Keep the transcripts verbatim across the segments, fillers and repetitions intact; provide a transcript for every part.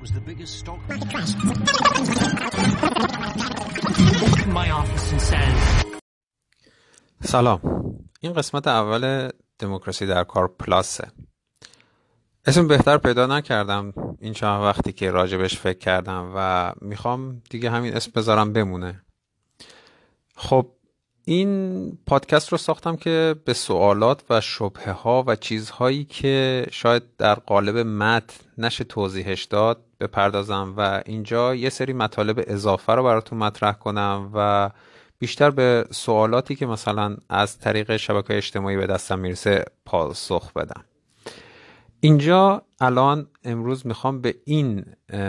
was the biggest stock market crash. My office says. سلام. این قسمت اول دموکراسی در کار پلاسه. اسم بهتر پیدا نکردم این چند وقتی که راجبش فکر کردم و میخوام دیگه همین اسم بذارم بمونه. خب این پادکست رو ساختم که به سوالات و شبهه ها و چیزهایی که شاید در قالب متن نشه توضیحش داد بپردازم و اینجا یه سری مطالب اضافه رو براتون مطرح کنم و بیشتر به سوالاتی که مثلا از طریق شبکه‌های اجتماعی به دستم میرسه پاسخ بدم. اینجا الان امروز میخوام به این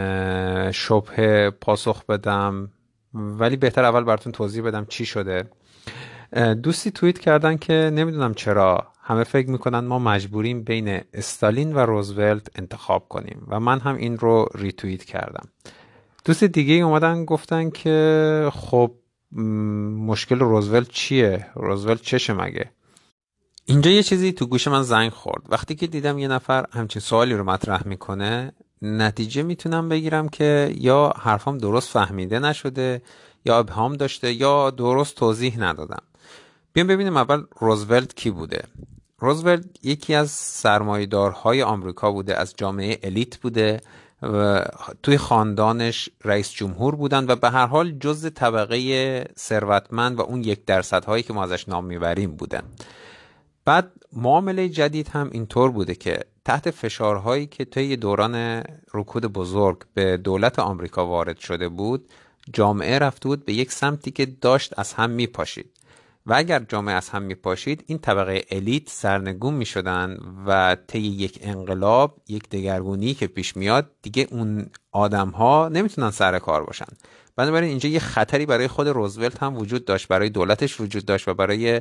شبهه پاسخ بدم، ولی بهتر اول براتون توضیح بدم چی شده. دوستی توییت کردن که نمیدونم چرا همه فکر میکنن ما مجبوریم بین استالین و روزولت انتخاب کنیم و من هم این رو ریتوییت کردم. دوست دیگه اومدن گفتن که خب مشکل روزولت چیه؟ روزولت چشه مگه؟ اینجا یه چیزی تو گوش من زنگ خورد. وقتی که دیدم یه نفر همچین سوالی رو مطرح میکنه، نتیجه میتونم بگیرم که یا حرفام درست فهمیده نشده یا ابهام داشته یا درست توضیح ندادم. بیام ببینیم اول روزولت کی بوده. روزولت یکی از سرمایه‌دارهای آمریکا بوده، از جامعه الیت بوده و توی خاندانش رئیس جمهور بودن و به هر حال جزء طبقه ثروتمند و اون یک درصد هایی که ما ازش نام میبریم بودن. بعد معامله جدید هم اینطور بوده که تحت فشارهایی که طی دوران رکود بزرگ به دولت آمریکا وارد شده بود، جامعه رفته بود به یک سمتی که داشت از هم میپاشید و اگر جامعه از هم میپاشید این طبقه الیت سرنگون میشدن و طی یک انقلاب، یک دگرگونی که پیش میاد، دیگه اون آدم ها نمیتونن سر کار باشن. بنابراین اینجا یه خطری برای خود روزولت هم وجود داشت، برای دولتش وجود داشت و برای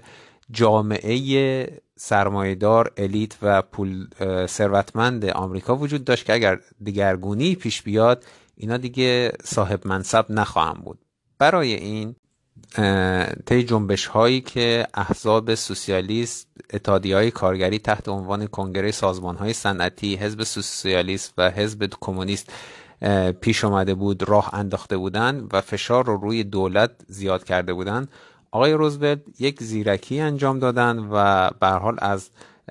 جامعه سرمایه‌دار الیت و پول ثروتمند آمریکا وجود داشت که اگر دگرگونی پیش بیاد اینا دیگه صاحب منصب نخواهم بود. برای این طی جنبش هایی که احزاب سوسیالیست، اتحادیه‌های کارگری تحت عنوان کنگره سازمان‌های صنعتی، حزب سوسیالیست و حزب کمونیست پیش آمده بود، راه انداخته بودن و فشار رو روی دولت زیاد کرده بودن، آقای روزولت یک زیرکی انجام دادن و به هر حال از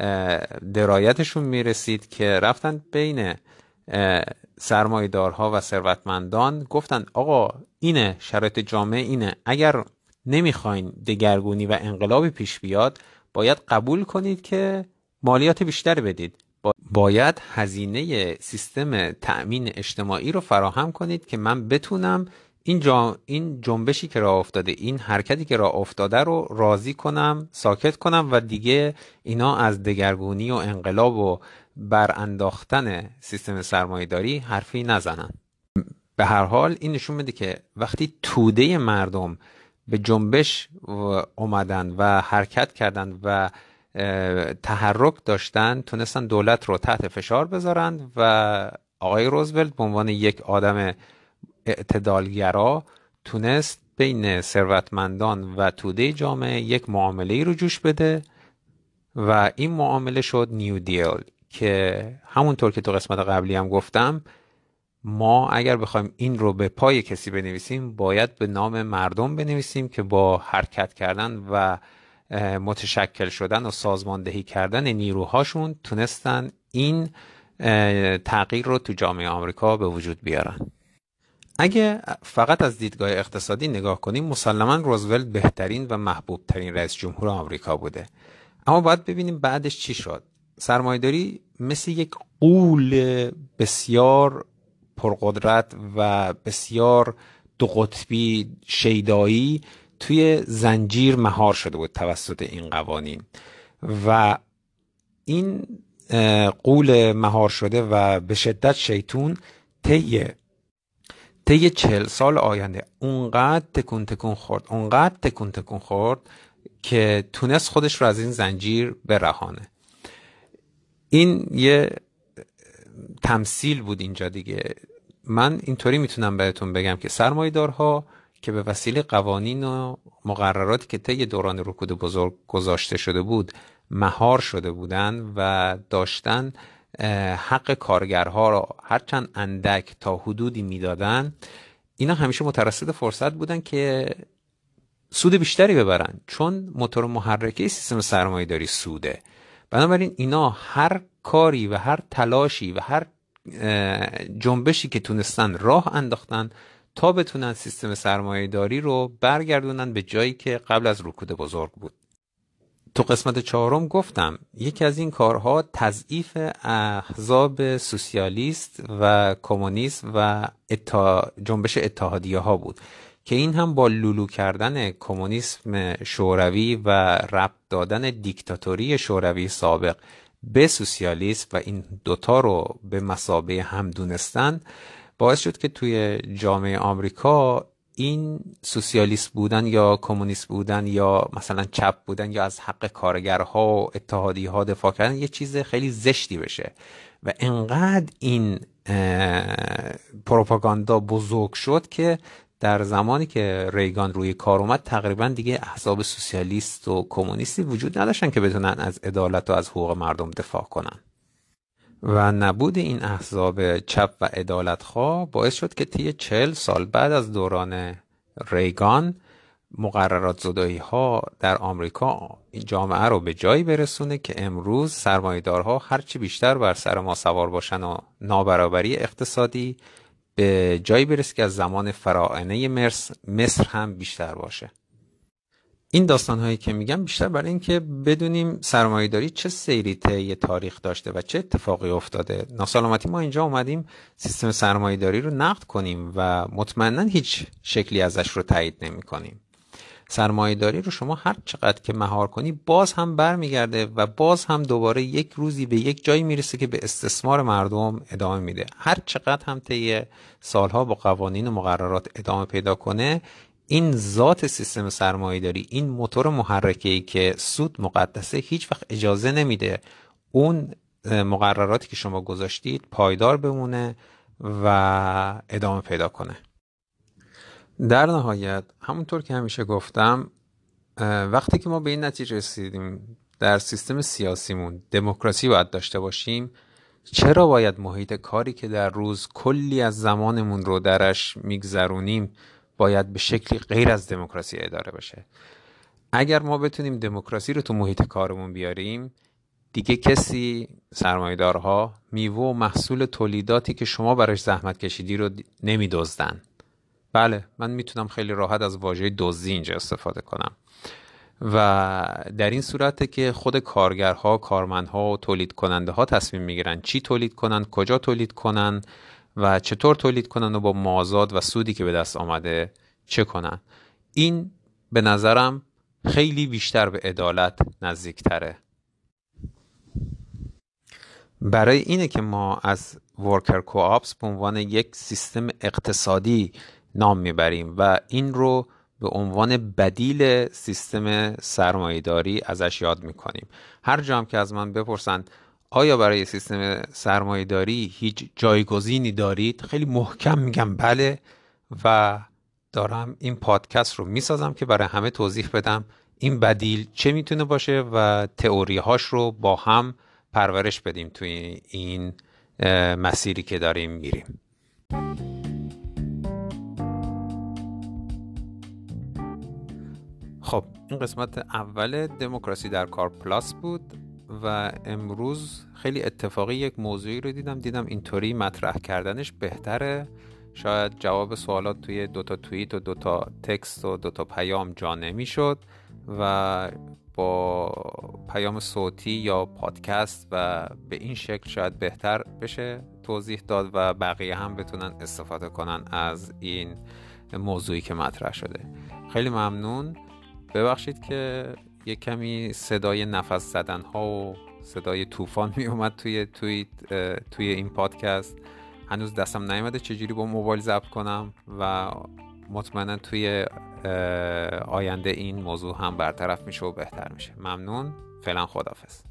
درایتشون میرسید که رفتن بین سرمایه‌دارها و ثروتمندان گفتن آقا اینه شرایط جامعه، اینه، اگر نمیخواین دگرگونی و انقلابی پیش بیاد باید قبول کنید که مالیات بیشتری بدید، باید هزینه سیستم تأمین اجتماعی رو فراهم کنید که من بتونم این جا این جنبشی که راه افتاده، این حرکتی که راه افتاده رو راضی کنم، ساکت کنم و دیگه اینا از دگرگونی و انقلاب و برانداختن سیستم سرمایه‌داری حرفی نزنن. به هر حال این نشون میده که وقتی توده مردم به جنبش اومدن و حرکت کردن و تحرک داشتن، تونستن دولت رو تحت فشار بذارن و آقای روزولت به عنوان یک آدم اعتدالگرا تونست بین ثروتمندان و توده جامعه یک معامله‌ای رو جوش بده و این معامله شد نیو دیل که همونطور که تو قسمت قبلی هم گفتم، ما اگر بخوایم این رو به پای کسی بنویسیم باید به نام مردم بنویسیم که با حرکت کردن و متشکل شدن و سازماندهی کردن نیروهاشون تونستن این تغییر رو تو جامعه آمریکا به وجود بیارن. اگه فقط از دیدگاه اقتصادی نگاه کنیم، مسلماً روزولت بهترین و محبوب ترین رئیس جمهور آمریکا بوده، اما باید ببینیم بعدش چی شد. سرمایه‌داری مثل یک غول بسیار پرقدرت و بسیار دو قطبی شیدایی توی زنجیر مهار شده بود توسط این قوانین و این غول مهار شده و به شدت شیطون طی طی چهل سال آینده اونقدر تکون تکون خورد اونقدر تکون تکون خورد که تونست خودش رو از این زنجیر برهانه. این یه تمثیل بود اینجا دیگه. من اینطوری میتونم بهتون بگم که سرمایه‌دارها که به وسیله قوانین و مقرراتی که طی دوران رکود بزرگ گذاشته شده بود مهار شده بودن و داشتن حق کارگرها را هرچند اندک تا حدودی میدادن، اینا همیشه مترصد فرصت بودن که سود بیشتری ببرن، چون موتور محرکه سیستم سرمایه‌داری سوده. بنابراین اینا هر کاری و هر تلاشی و هر جنبشی که تونستن راه انداختن تا بتونن سیستم سرمایه‌داری رو برگردونن به جایی که قبل از رکود بزرگ بود. تو قسمت چهارم گفتم یکی از این کارها تضعیف احزاب سوسیالیست و کمونیست و اتا... جنبش اتحادیه ها بود که این هم با لولو کردن کمونیسم شوروی و ربط دادن دیکتاتوری شوروی سابق به سوسیالیسم و این دوتا رو به مثابه هم دونستن باعث شد که توی جامعه آمریکا این سوسیالیست بودن یا کمونیست بودن یا مثلا چپ بودن یا از حق کارگرها و اتحادیه‌ها دفاع کردن یه چیز خیلی زشتی بشه و انقدر این پروپاگاندا بزرگ شد که در زمانی که ریگان روی کار اومد تقریبا دیگه احزاب سوسیالیست و کمونیستی وجود نداشتن که بتونن از عدالت و از حقوق مردم دفاع کنن و نبود این احزاب چپ و عدالتخواه باعث شد که طی چهل سال بعد از دوران ریگان مقررات زدایی ها در آمریکا این جامعه رو به جایی برسونه که امروز سرمایه‌دارها هرچی بیشتر بر سر ما سوار باشن و نابرابری اقتصادی به جایی برسه که از زمان فراعنه مصر هم بیشتر باشه. این داستان‌هایی که میگم بیشتر برای این که بدونیم سرمایه‌داری چه سیری طی تاریخ داشته و چه اتفاقی افتاده. ناسلامتی ما اینجا اومدیم سیستم سرمایه‌داری رو نقد کنیم و مطمئناً هیچ شکلی ازش رو تایید نمی‌کنیم. سرمایه‌داری رو شما هر چقدر که مهار کنی باز هم برمیگرده و باز هم دوباره یک روزی به یک جایی میرسه که به استثمار مردم ادامه میده. هر چقدر هم طی سالها با قوانین و مقررات ادامه پیدا کنه، این ذات سیستم سرمایه‌داری، این موتور محرکه‌ای که سود مقدسه، هیچ وقت اجازه نمیده اون مقرراتی که شما گذاشتید پایدار بمونه و ادامه پیدا کنه. در نهایت همونطور که همیشه گفتم وقتی که ما به این نتیجه رسیدیم در سیستم سیاسیمون دموکراسی باید داشته باشیم، چرا باید محیط کاری که در روز کلی از زمانمون رو درش میگذرونیم باید به شکلی غیر از دموکراسی اداره بشه؟ اگر ما بتونیم دموکراسی رو تو محیط کارمون بیاریم، دیگه کسی، سرمایه‌دارها، میوه و محصول تولیداتی که شما براش زحمت کشیدی رو نمیدزدن. بله، من میتونم خیلی راحت از واژه دزدی اینجا استفاده کنم و در این صورته که خود کارگرها، کارمندها و تولید کننده ها تصمیم میگیرن چی تولید کنن، کجا تولید کنن و چطور تولید کنن و با مازاد و سودی که به دست آمده چه کنن. این به نظرم خیلی بیشتر به عدالت نزدیکتره. برای اینه که ما از ورکر کوآپس به عنوان یک سیستم اقتصادی نام میبریم و این رو به عنوان بدیل سیستم سرمایه‌داری ازش یاد میکنیم. هر جا هم که از من بپرسن آیا برای سیستم سرمایه‌داری هیچ جایگزینی دارید، خیلی محکم میگم بله و دارم این پادکست رو میسازم که برای همه توضیح بدم این بدیل چه میتونه باشه و تئوری‌هاش رو با هم پرورش بدیم توی این مسیری که داریم میریم. خب این قسمت اول دموکراسی در کار پلاس بود و امروز خیلی اتفاقی یک موضوعی رو دیدم دیدم اینطوری مطرح کردنش بهتره. شاید جواب سوالات توی دوتا توییت و دوتا تکست و دوتا پیام جا نمیشد و با پیام صوتی یا پادکست و به این شکل شاید بهتر بشه توضیح داد و بقیه هم بتونن استفاده کنن از این موضوعی که مطرح شده. خیلی ممنون. ببخشید که یک کمی صدای نفس زدن ها و صدای طوفان می اومد توی توی توی این پادکست. هنوز دستم نیامده چجوری با موبایل ضبط کنم و مطمئنا توی آینده این موضوع هم برطرف میشه و بهتر میشه. ممنون. فعلا خداحافظ.